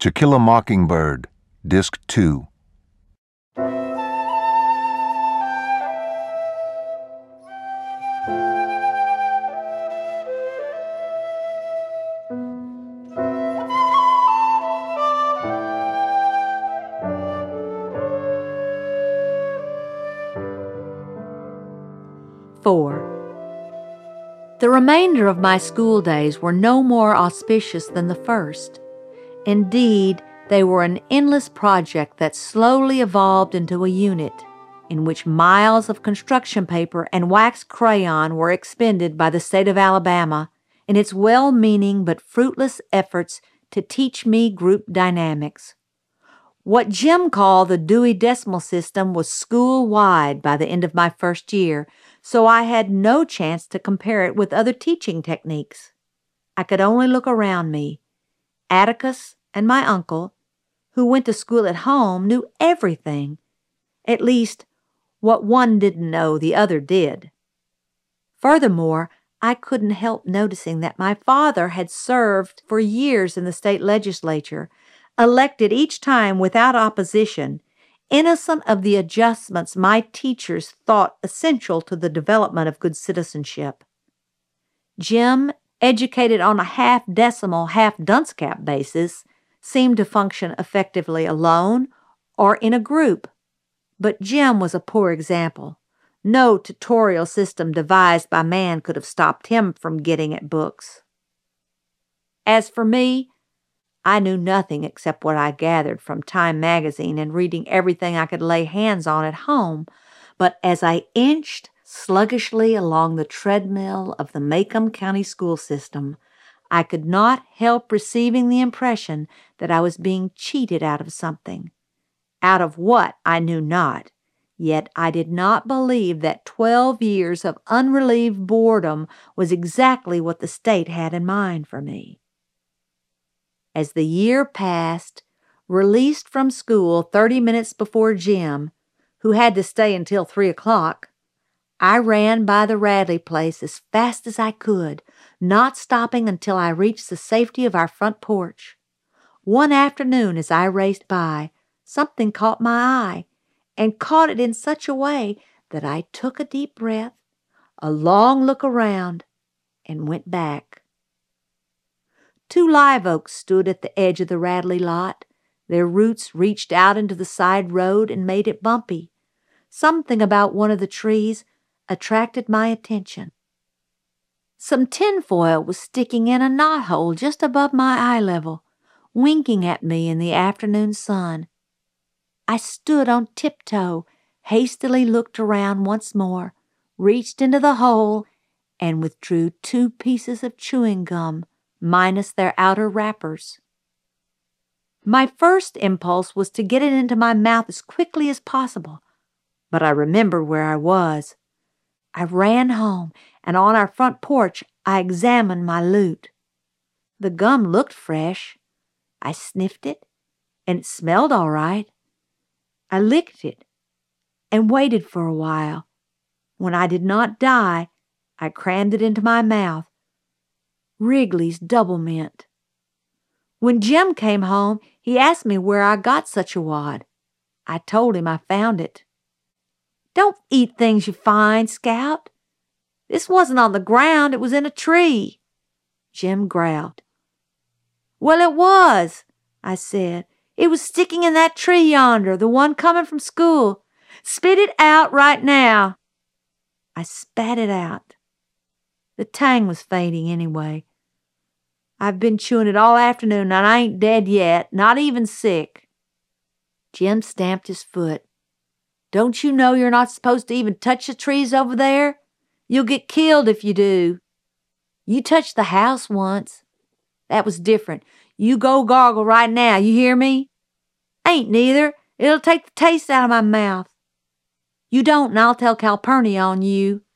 To Kill a Mockingbird, Disc 2. The remainder of my school days were no more auspicious than the first. Indeed, they were an endless project that slowly evolved into a unit, in which miles of construction paper and wax crayon were expended by the state of Alabama in its well-meaning but fruitless efforts to teach me group dynamics. What Jim called the Dewey Decimal System was school-wide by the end of my first year, so I had no chance to compare it with other teaching techniques. I could only look around me. Atticus and my uncle, who went to school at home, knew everything. At least, what one didn't know, the other did. Furthermore, I couldn't help noticing that my father had served for years in the state legislature, elected each time without opposition, innocent of the adjustments my teachers thought essential to the development of good citizenship. Jim, educated on a half-decimal, half-dunce cap basis, seemed to function effectively alone or in a group. But Jim was a poor example. No tutorial system devised by man could have stopped him from getting at books. As for me, I knew nothing except what I gathered from Time magazine and reading everything I could lay hands on at home, but as I inched sluggishly along the treadmill of the Macomb County school system, I could not help receiving the impression that I was being cheated out of something. Out of what, I knew not, yet I did not believe that 12 years of unrelieved boredom was exactly what the state had in mind for me. As the year passed, released from school 30 minutes before Jim, who had to stay until 3 o'clock, I ran by the Radley place as fast as I could, not stopping until I reached the safety of our front porch. One afternoon as I raced by, something caught my eye, and caught it in such a way that I took a deep breath, a long look around, and went back. 2 live oaks stood at the edge of the Radley lot. Their roots reached out into the side road and made it bumpy. Something about one of the trees attracted my attention. Some tinfoil was sticking in a knothole just above my eye level, winking at me in the afternoon sun. I stood on tiptoe, hastily looked around once more, reached into the hole, and withdrew 2 pieces of chewing gum, minus their outer wrappers. My first impulse was to get it into my mouth as quickly as possible, but I remembered where I was. I ran home, and on our front porch I examined my loot. The gum looked fresh. I sniffed it, and it smelled all right. I licked it and waited for a while. When I did not die, I crammed it into my mouth. Wrigley's Double Mint. When Jim came home, he asked me where I got such a wad. I told him I found it. "Don't eat things you find, Scout. This wasn't on the ground, it was in a tree," Jim growled. "Well, it was," I said. "It was sticking in that tree yonder, the one coming from school. Spit it out right now." I spat it out. The tang was fading anyway. "I've been chewing it all afternoon, and I ain't dead yet, not even sick." Jim stamped his foot. "Don't you know you're not supposed to even touch the trees over there? You'll get killed if you do. You touched the house once. That was different. You go gargle right now, you hear me?" "Ain't neither. It'll take the taste out of my mouth." "You don't, and I'll tell Calpurnia on you."